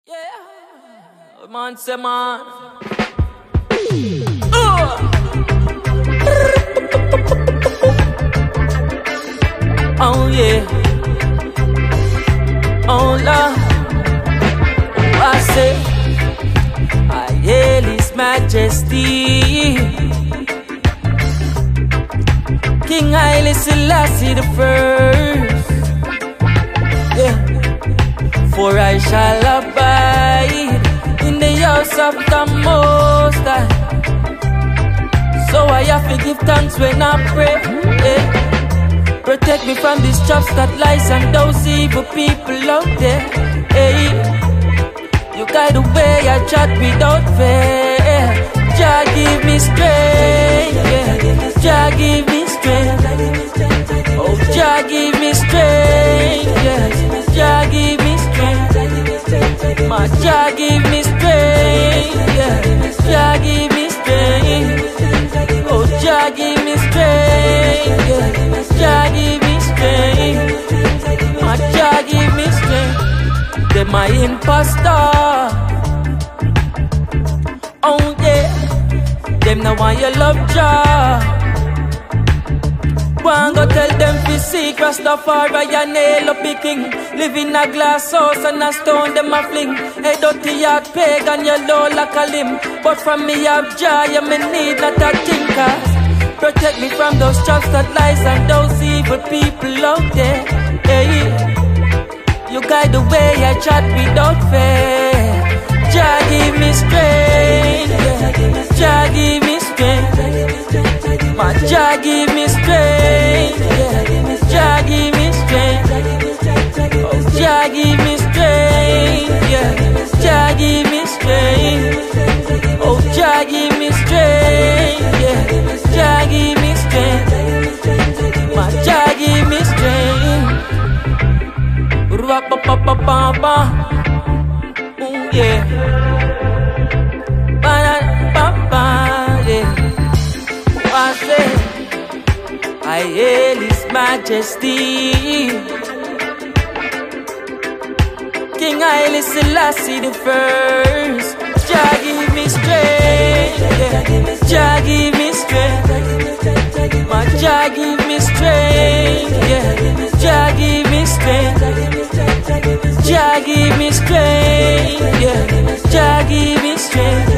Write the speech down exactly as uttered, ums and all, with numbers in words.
Yeah, man, say man. Uh. Oh yeah. Oh Lord. I say, I hail His Majesty, King Haile Selassie the First. Yeah. For I shall abide in the house of the Most High. So I have to give thanks when I pray. Yeah. Protect me from these traps that lies and those evil people out there. Hey. You guide the way I chat without fear. Jah give me strength. Yeah. Jah give me strength. Oh, Jah give me strength. Yeah. Jah give me strength. My Jah give me strength. Yeah. Jah give me strength. Oh, Jah give me strength. Yeah. Jah give me strength. My Jah give me strength. Them my imposter. Oh yeah. Them now want your love Jah. One go tell them fi seek Rastafari and nail up the king. Live in a glass house and a stone them a fling. Head out to your pagan you low like a limb. But from me have Jah you me need not a thinker. Protect me from those traps that lies and those evil people out there. Hey. You guide the way I chat without fear. Jah give me strength. Yeah. Jah give me strength. My Jah give me strength. Yeah. Jah give me strength. Oh, Jah give me strength. Yeah. Jah give me strength. Oh, Jah give me strength. Yeah. Jah give me strength. My Jah give me strength. Ba-ba-ba-ba-ba. Ooh, yeah. Ba-da-ba-ba, yeah. I say, I hail His Majesty, King Haile Selassie the First. Jah give me strength, yeah. Jah give me strength. My Jah give me strength, yeah. Jah give me strength. Jah give me strength, yeah. Jah give me strength.